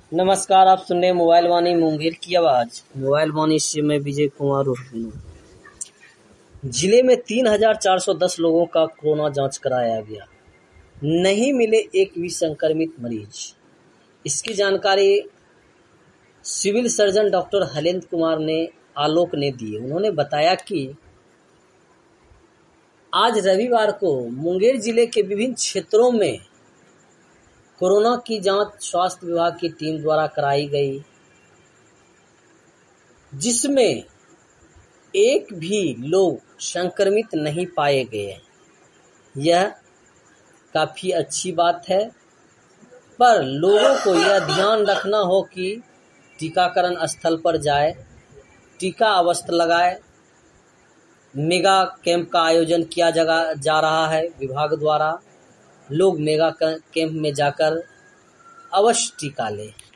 नमस्कार, आप सुन रहे हैं मोबाइल वाणी मुंगेर की आवाज। मोबाइल वाणी से मैं विजय कुमार उर्फ। जिले में 3,410 लोगों का कोरोना जांच कराया गया, नहीं मिले एक भी संक्रमित मरीज। इसकी जानकारी civil surgeon doctor Halendra Kumar ने आलोक ने दी। उन्होंने बताया कि आज रविवार को मुंगेर जिले के विभिन्न क्षेत्रों में कोरोना की जांच स्वास्थ्य विभाग की टीम द्वारा कराई गई, जिसमें एक भी लोग संक्रमित नहीं पाए गए। यह काफी अच्छी बात है, पर लोगों को यह ध्यान रखना हो कि टीकाकरण स्थल पर जाए, टीका अवश्य लगाए। मेगा कैंप का आयोजन किया जा रहा है विभाग द्वारा। लोग मेगा कैंप में जाकर अवश्य टीका लें।